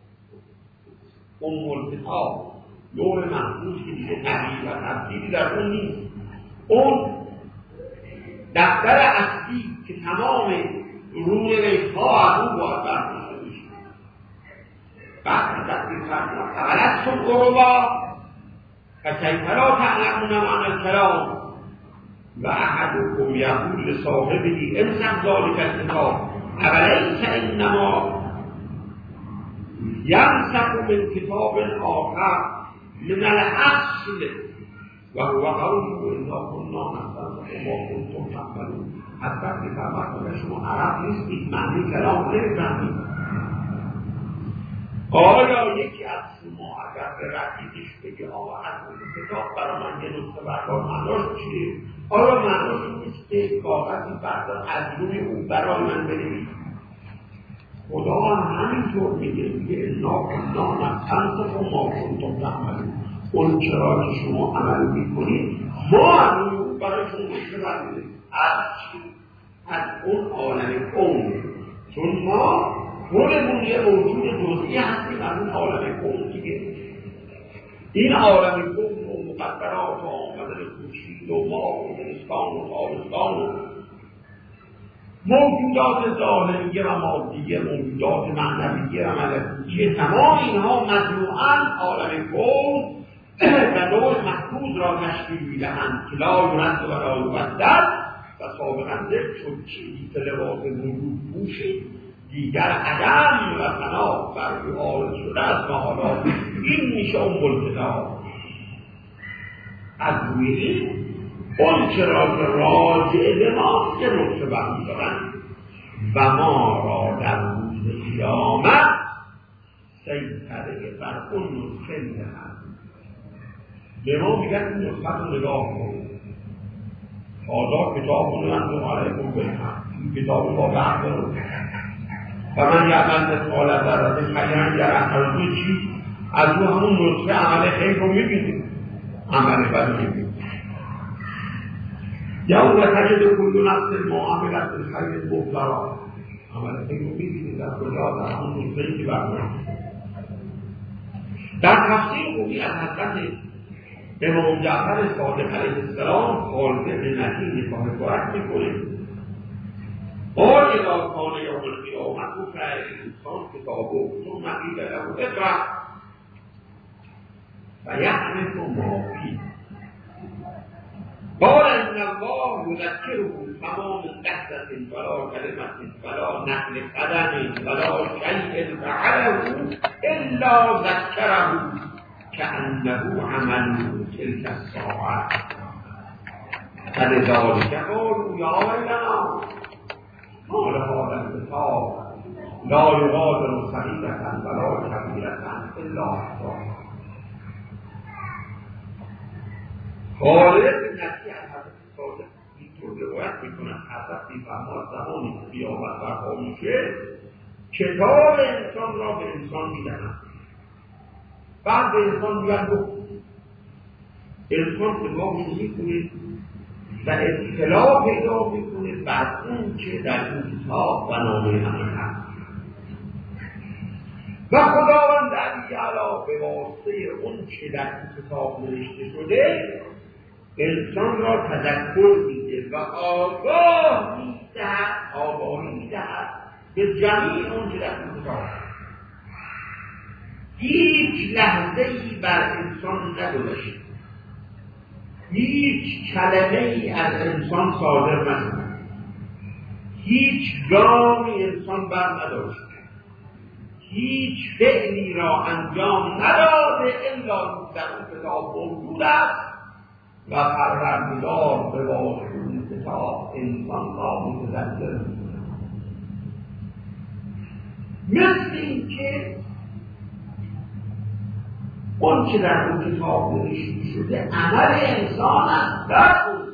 ام الکتاب لوح محفوظ که دیگه تغییر و تبدیلی در اون نیست. اون دفتر اصلی که تمام رونوشت‌ها از اون باید برداشته میشه. بعد حضرت می‌فرماید اولستم غربا فکیف لا تعلمون معنی الکلام و احدکم یقول لصاحبه امسک ذلک الکتاب اولیس انما یمسک من کتاب آخر من الاصل و هو قوله انا كنا نستنسخ ما کنتم تعملون. حضرت می‌فرماید شما عرب نیستید، معنی کلام نمی‌فهمید. آیا یکی از شما اگر به رقیبش بگه آقا از اون کتاب برای من یه نسخه بردار، معناش چیه؟ آیا معناش نیست که کاغذی بردار از روی اون برای من بنویس؟ خدا هم همینطور میگه میگه انا کنا نستنسخ ما کنتم تعملون. اون چرا که شما عمل میکنید ما از روی اون برای شما نسخه برداریم. از چی؟ از اون عالم کون. چون ما خودمون یه موجود جزئی هستیم از اون عالم کون دیگه. این عالم کون و مقدرات و آمدن خورشید و ماه و زمستان و تابستان و موجودات ظاهریه و مادیه، موجودات معنویه و ملکوتیه، تمام اینها مجموعاً عالم کون و نوع محفوظ را تشکیل می‌دهند که لا یرد و لا یبدل. و سابقاً ذکر شد چیزی که لباس وجود پوشید دیگر عدم و فنا برای آرز شده از محالات. این میشه اون ملکتاب. از روی این اون چرا که راجع به ما یه نقطه برمی دارن و ما را در روز قیامت سیطره بر اون نسخه میدهند. به ما میگن این نسخه رو نگاه کن، آزاد کتاب کنند و علیکم بلهم این کتاب ما بردارم و من یعمل مثقال ذره خیرا یره. از روی چی؟ از روی همون نسخه عمل خیر رو میبینیم، عمل بد رو میبینیم. یوم تجد کل نفس ما عملت بالخیر محضرا. عمل خیر رو میبینیم در کجا؟ در همون نسخه‌ای که برداریم. در تفسیر خوبی از حضرت امام جعفر صادق علیه السلام خالد بن نسیم صاحب میکنه آیا را کانه یوم القیامت و فرع انسان کتابه ثم قیل له اقرأ فیعرف ما فیه قال ان الله یذکره تمام لحظة ولا کلمة ولا نقل قدم ولا شیء فعله الا ذکره كأنه عمل تلك الساعة فلذلك قالوا يا ويلنا ما لهذا الكتاب لا يغادر صغيرة ولا كبيرة إلا أحصاها. خالد بن نسیم حضرت صادق اینطور روایت میکنن حضرت میفرماد زمانی که قیامت برپا میشه کتاب انسان را به انسان میدهند. بعد به انسان میگن گفت انسان کتابش میکنه و اطلاع پیدا میکنه بر اون که در این کتاب و نامه همه هست و خداوند علی اعلی به واسطه اون که در این کتاب نوشته شده انسان را تذکر میده و آگاه میدهد آگاهی میدهد به جمیع اون که در این کتاب هست. هیچ لحظه ای بر انسان نگذشت، هیچ کلمه ای از انسان صادر نشد، هیچ گامی انسان بر نداشت، هیچ فعلی را انجام نداده الا در اون کتاب موجود است و پروردگار به واسطه اون کتاب انسان را متذکر می‌کند. مثل این که اون که در اون کتاب نوشته شده عمل انسان است در اون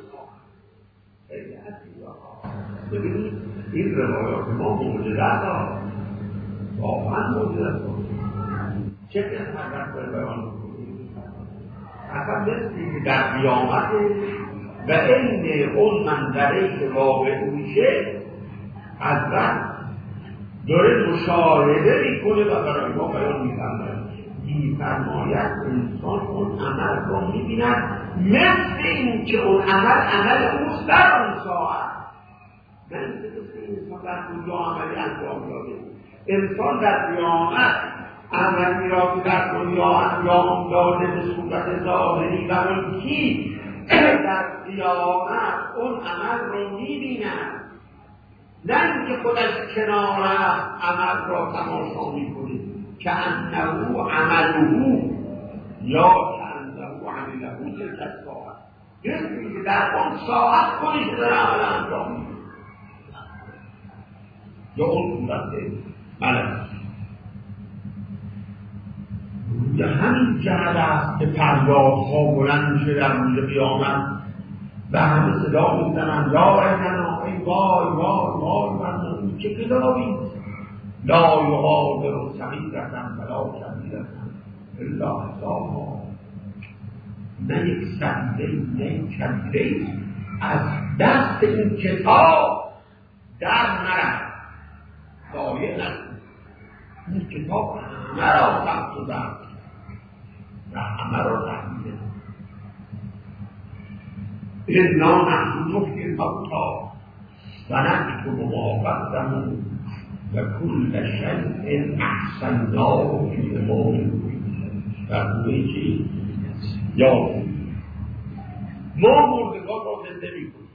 کتاب. ببینید این روایات ما معجزه دارد، واقعا معجزه دارد. چه قسمت در بیان می‌کنیم؟ اصلا مثل که در قیامت و این اون منظره که واقع میشه حضرت داره مشاهده میکنه و برای ما بیان می‌فرماید. می‌فرماید انسان اون عمل رو می‌بیند مثل این که اون عمل عمل اوست در اون ساعت. نه مثل که انسان در دنیا عملی انجام داده. انسان در قیامت عملی را که در دنیا انجام داده به صورت ظاهری و ملکی در قیامت اون عمل رو می‌بیند، نه اینکه خودش کنار عمل را تماشا می‌کنه که انه عمله یا که انه عمله تلک الساعه، یعنی که در اون ساعت خودش داره عمل انجام می‌ده یا اون صورت ملک. روی همین جهت است که فریادها بلند میشه در روز قیامت و همه صدا میزنن یا ویلنا، ای وای وای وای بر این چه کتابی لا یغادر صغیرة ولا کبیرة الا احصاها. نه یک صغیره نه یک کبیره از دست این کتاب در نرد، ضایع نشد. این کتاب همه را ثبت و ضبط و همه را تحمیل. انا نحن نحیی الموتی و نکتب ما قدموا و کل شیء احصیناه فی امام مبین. در دوره که یاد ما مردگان را زنده می‌کنیم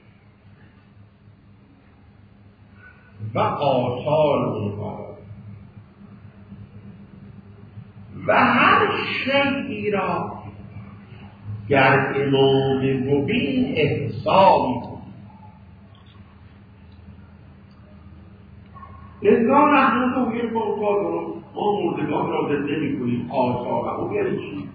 و آثار اونها و هر شیئی را در امام مبین احصا می‌کنیم. انا نحن نحیی الموتی، ما مردگان را زنده می‌کنیم. آثار او یعنی چی؟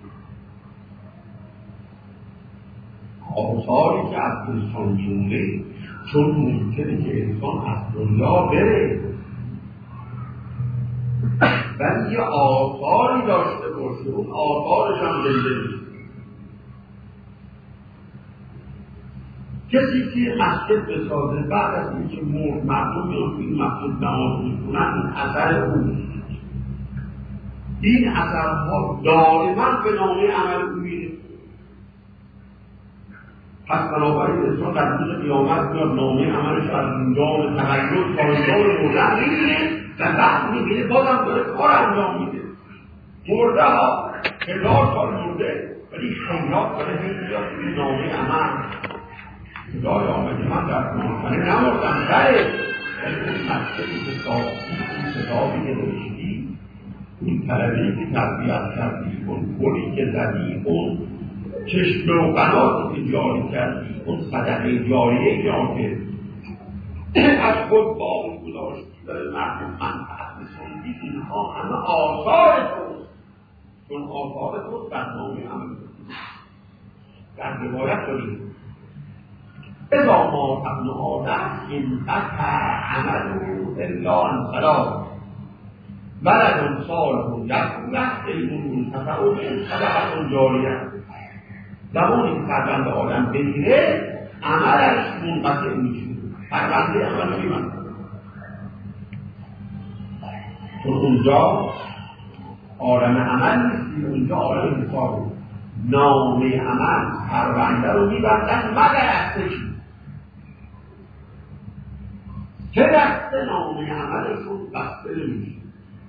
آثاری که از انسان جمله، چون ممکنه که انسان از دنیا بره ولی یه آثاری داشته باشه، اون آثارش هم زنده میشه. کسی که مسجد بسازه بعد از اینکه مرد مردم میان که این مسجد نماز میکنن، این اثر اون، این اثرها دائما به نامه عمل او میره. پس بنابراین انسان در روز قیامت میاد نامه عملش از میدان تغیر تا میدان مردن میبینه و وقت میبینه بازم داره کار انجام میده. مرده ها هزار سال مرده ولی خیرات داره میاد توی نامه عمل. خدای آمدی من در نامه نمردم داره ولی اون مسئله که کتابی که نوشتی، اون طلبی که تربیت کردی، اون گلی که زدی، اون چشم و قناتی که جاری کردی، اون صدقه جاریه که از خود باقی گذاشتی و مردم منفعت رسوندی، اینها همه آثار توست، چون آثار توست برنامه عمل در روایت داریم اذا ما ابن آدم انقطع عمله الا عن ثلاث ولد صالح یدعو دین منتفع به صدقه جاریه. زمانی که فرزند آدم بمیره عملش منقطع میشه، پرونده عمل میمونه، چون اونجا عالم عمل نیست، اونجا عالم حسابه. نامه عمل پرونده رو میبندن مگر از چی؟ چه دسته نامه عملشون بسته نمیشه.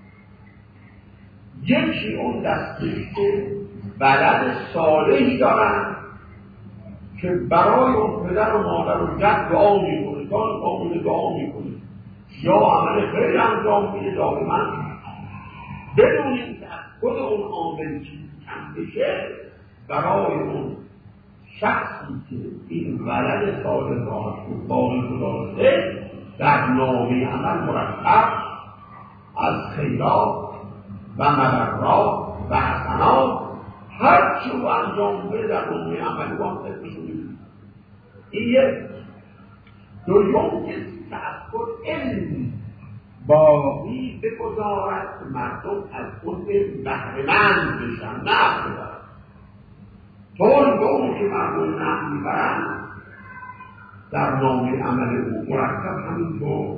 یکی اون دسته که بلد صالحی دارن که برای اون پدر و مادر و جد دعا میکنه، دان قابل دعا میکنه یا عمل خیر انجام میده دائما بدون اینکه از خود اون عامل چیزی کم بشه، برای اون شخصی که این ولد صالح را باقی گذاشته در نامه عمل مرتب از خیرات و مبرات و حسنات هر چی رو انجام بده در نامه عمل وان تکشون می‌کنه. این یک. دوم کسی که از خود علم باقی بگذارد که مردم از خود بهره‌مند بشن، نفع ببرن. طور به اون که مردم نفع میبرن در نامه عمل او مرتب همینطور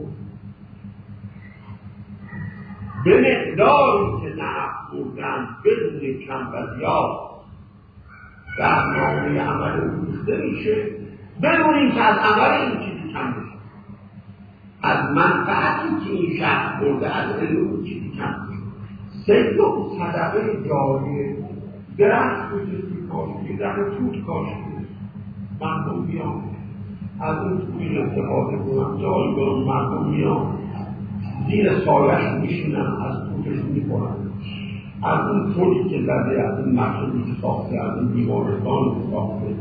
به مقداری که نفع بردن بدون کم و زیاد در نامه عمل او گفته میشه، بدون اینکه از عمل این چیزی کم بشه، از منفعتی که این شخص برده از علم چیزی کم بشه. سیدون صدقه جاریه، درخت کسی کاشتی، در توت کاشتی، مردم بیان از اون توی استفاده کنم، جایی برون مردم میان زیر سایش میشینن، از توتش میکنن، از اون تولی که زده، از این مخصوصی که ساخته، از این بیمارستان که ساخته،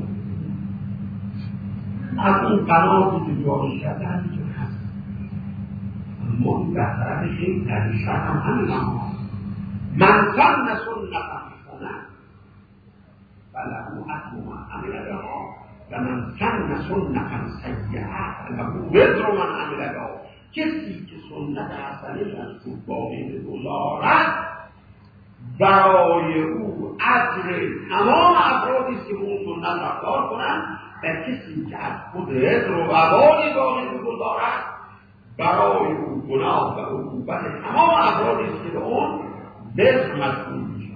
از این قناتی که جاری شده همینجور هست. اما این در طرفش این تریشت هم همین هم هست. من سن سنتم حسنه فله اجر من عمل بها و من سن سنتم سیئه فله وزر من عمل بها. کسی که سنت حسنه از خود باقی بگذارد برای او اجر تمام افرادی است که به اون سنت رفتار کنند، و کسی که از خود وزر و وبالی باقی بگذارد برای او گناه و عقوبت تمام افرادی است که به اون وزر مشغول میشن.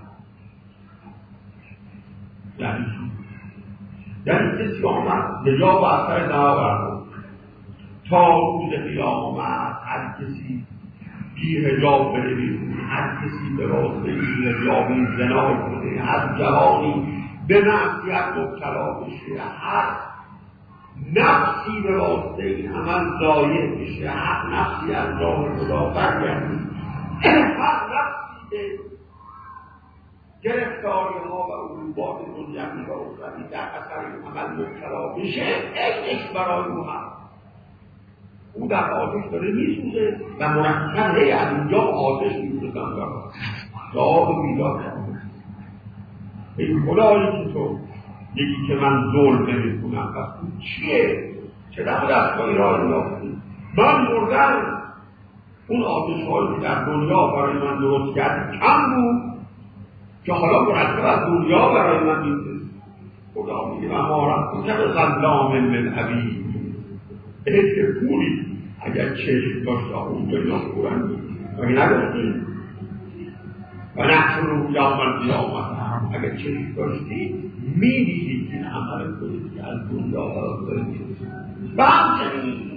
یعنی یعنی کسی آمد به جا و اثر دعا برد تا روز قیامت هر کسی بی حجاب بره بیرون، هر کسی به واسطه بی حجابی زنا کنه، هر جوانی به معصیت مبتلا بشه، هر نفسی به واسطه این عمل ضایع بشه، هر نفسی از راه خدا برگردی، هر نفسی به گرفتاری ها و عقوبات دنیوی و اخروی در اثر این عمل مبتلا بشه، عینش برای او هست. او در آتش داره میسوزه و مرتب هی از اینجا آتش میسوزن داره داد و بیداد کنه. ای خدایی که تو یکی که من ظلم نمیکنم، پس اون چیه؟ چرا دستگاهی را انداختی؟ من مردم. اون آتش هایی که در دنیا برای من درست کرد کم بود که حالا مرتب از دنیا برای من میسوزه. خدا میگه من مارم کن که به ظلام من عبید. ای که پولی اگر چشم داشته اونجا اینا پورن اگه نگفتی و نحشر رو یوم القیامت اگر چشم داشتی میدیدی که عمل کنید که از دنیا را کنید. و همچنین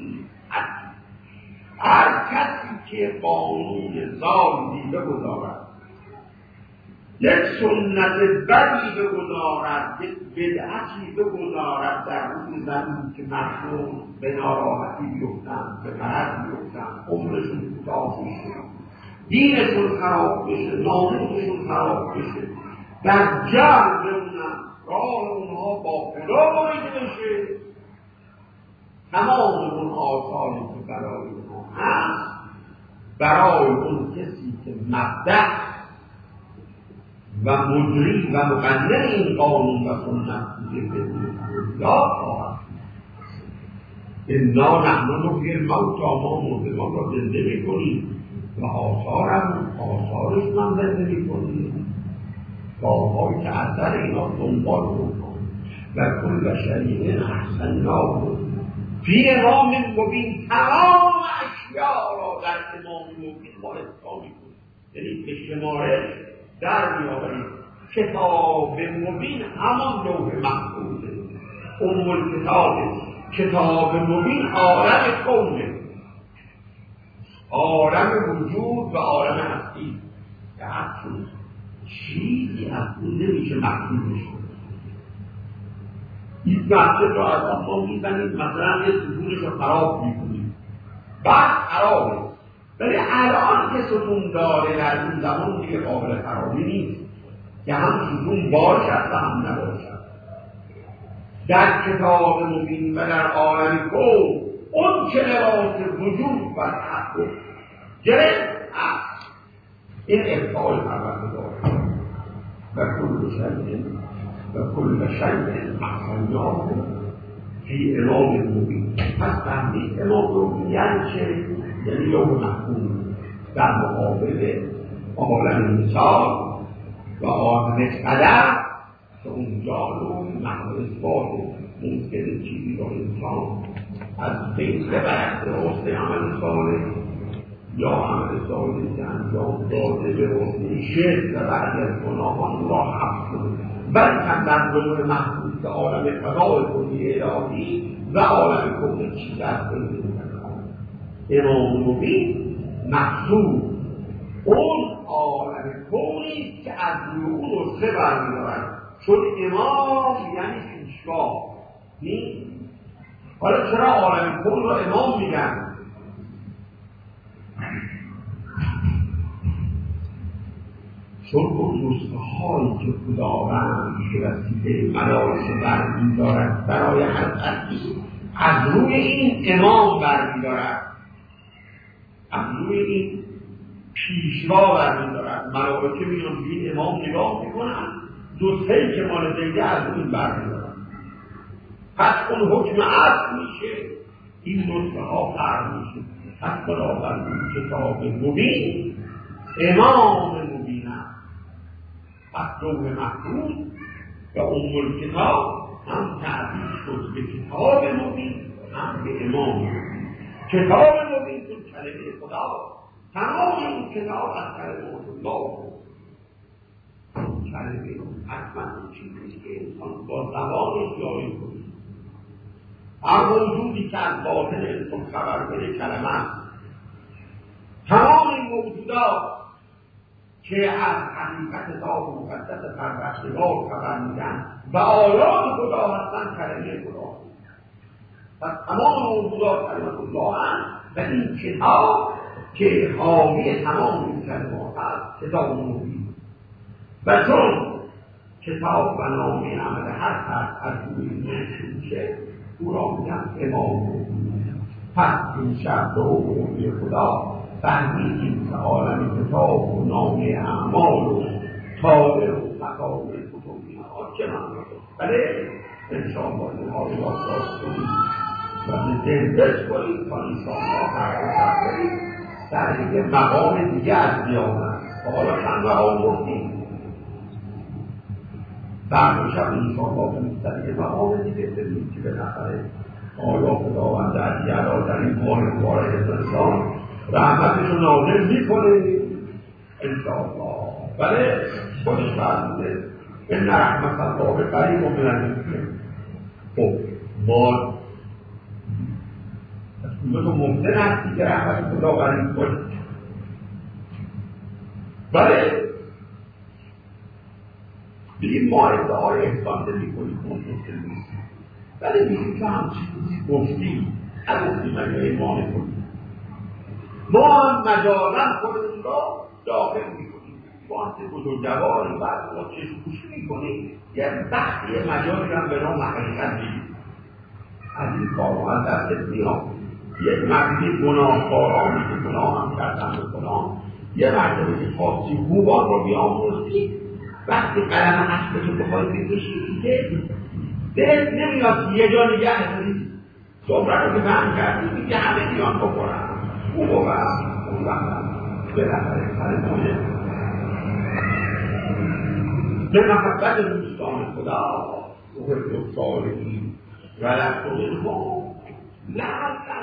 هر کسی که قانون ظالمی بگذارد، یک سنت بدی بگذارد، یک بدعتی بگذارد در روی زمین که مردم به ناراحتی بیفتند، به مرض بیفتند، عمرشون کوتاه بشه، دینشون خراب بشه، ناموسشون خراب بشه، در جهل بمونن، راه اونها با خدا بریده بشه، تمام اون آثاری که برای اونها هست برای اون کسی که مبدأ و مجری و مقنن این قانون و سنت بوده بدون یاد خواهد. انا نحن نحیی الموتی، ما مردگان را زنده میکنیم و آثارم آثارش من زنده میکنیم، راههایی که اثر اینا دنبال بکنیم و کل شیء احسناه فی امام مبین. تمام اشیاء را در امام مبین ما احصا میکنیم، یعنی به شمارش در میآوریم. کتاب مبین همان لوح محفوظه، ام الکتاب. کتاب مبین عالم کونه، عالم وجود و عالم هستی که هر چیزی از اون نمیشه محفوظ شد. این مسجد را از ما میزنید، مثلا یه ستونش رو خراب میکنید، بعد خرابه، ولی الان که ستون داره در این زمان دیگه قابل خرابی نیست که هم ستون باشد و هم نباشد. در کتاب مبین و در عالم کون اون که لباس وجود و تحقق گرفت هست، این احسال پروردگار و کل شیء و کل شیء احصیناه فی امام مبین. پس فهمید امام مبین یعنی چه؟ یعنی لوح محفوظ در مقابل عالم مثال و عالم قدر که اونجا رو محل اثبات ممکن چیزی را انسان از بین ببرد، به واسطه عمل صالح یا عمل صالحی که انجام داده به واسطه شرک و بعضی از گناهان را حفظ کنه، بلکه در لوح محفوظ که عالم قضای کلی الهی و عالم کل چیز از بین می‌برد. امام مبین محفوظ اون عالم کلی که از روی اون نسخه برمی‌دارد، چون امام یعنی پیشوا نیست. حالا چرا عالم کل رو امام میگن؟ چون اون نسخه هایی که خداوند به وسیله مدارس برمی‌دارد برای هر کسی از روی این امام برمی‌دارد، از روی این پیشوا برمی‌دارد. ملائکه میان به این امام نگاه میکنن، نسخه‌ای که مال زیده از اون برمی‌دارن، پس اون حکم اصل میشه، این نسخه ها فرق میشه. پس بنابراین کتاب مبین امام مبین است. پس لوح محفوظ و ام الکتاب هم تعبیر شد به کتاب مبین، هم به امام مبین. کتاب مبین اون کلمه خدا، تمام این کتاب از کلمه الله، کلمه حتما اون چیزی که انسان با زبانش جاری کنه. هر موجودی که از باطن انسان خبر بده کلمه است. تمام این موجودات که از حقیقت ذات مقدس پروردگار خبر میدن و آیات خدا هستن، کلمه خدا. پس تمام موجودات کلمه الله هست و این کتاب که حاوی تمام این کلمات هست کتاب مبین. و چون کتاب و نامه عمل هر فرد از روی نشون میشه، او را میگن امام مبین. پس این شرط و قولی خدا فهمیدیم که عالم کتاب و نامه اعمال و تابع و مقام کتبی ها چه معنی است؟ بله انشاءالله اینها رو یادداشت کنید و به دلدش کنید تا انشاءالله هر روز کنید در یک مقام دیگه از بیامد. حالا چند مقام گفتیم، در شب انشاءالله کنید در یک مقام دیگه برید که بالاخره آیا خداوند در یلا در این ماه مبارک انسان رحمتش رو نازل میکنه انشاءالله. بله خودش فرموده ان رحمت الله قریب من المحسنین. خب ما از تو ممکن هستی که رحمت خدا قریب کنی، بله بگیم ما ادعای احسان نمی کنیم ممکن نیست، ولی بگیم که هم چیزی گفتیم نگفتیم اگر ایمان کنیم، ما مجازا خودمون را داخل می کنیم، وانت بزرگواری بعد ما چشم پوشی می کنیم، یه بخشی مجازی هم به نام حقیقت میگیم. از این کارها دستت میاد، یک مردی گناهکارانی که گناه هم کردن بکنم، یه مردمی که خاصی خوبان رو بیاموزی، وقتی قلم عشق تو بخوای بکشی که دلت نمیاد یه جا نگه داری، صبره رو که فهم کردی که همه بیان بکنن خوب و برم اون وقتم بالاخره سر مایه به محبت دوستان خدا محب صالحین و لطف ما لعل